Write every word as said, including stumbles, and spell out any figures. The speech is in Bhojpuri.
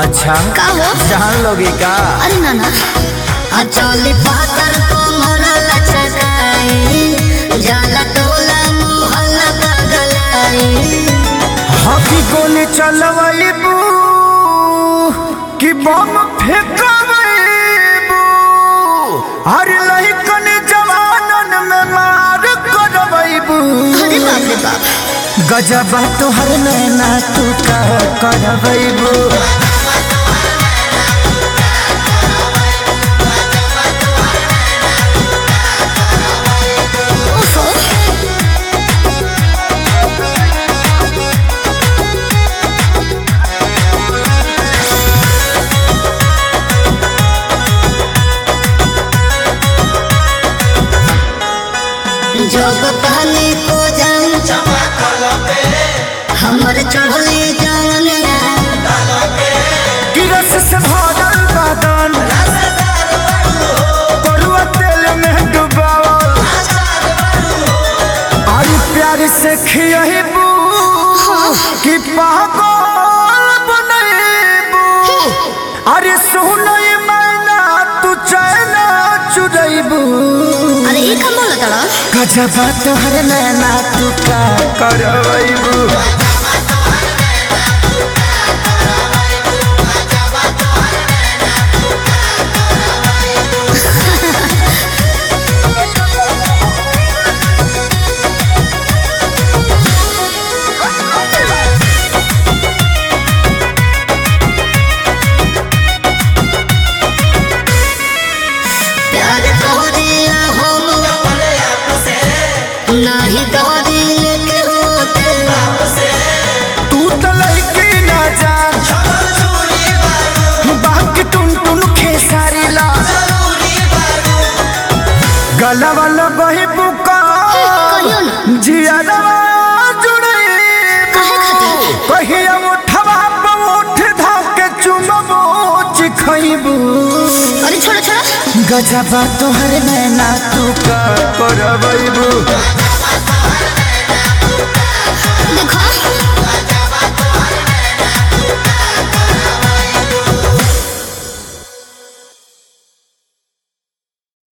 अच्छा का हो जान लोगे का? अरे ना ना अचोली पाकर को मोरा लचकाई जाला टोला मोहल्ला पगलाई हकी गोली चलवाईबू कि बम फेंकवाईबू हर लइकन जवानन में मार करवाईबू। अरे बाप रे बाप गजब तोहर नैना तू का करवाईबू। जब पहले को जान हमर चढ़ले जान गिरस से भरल बदन करुआ तेल में डुबावल और प्यार से खियाबू कि पागल बनैबू। अरे सुनई मैना तू चैना चुरैबू। अरे ये कम बोला तड़ा गजब तोहर नैना तू का करवाईबू। प्यार तोरिया हम नहीं तोरिल के होते तू तो लड़की ना जान बाकी टुन टुन खेसारी ला गलवा लगही बुका कहियो ना जियारवा जुड़े काहे खातिर कहिया उठवा पे उठ धाके चुमबो चिखइबू। अरे छोड़ा छोड़ा गजब तोहर नैना तू का करवाईबू।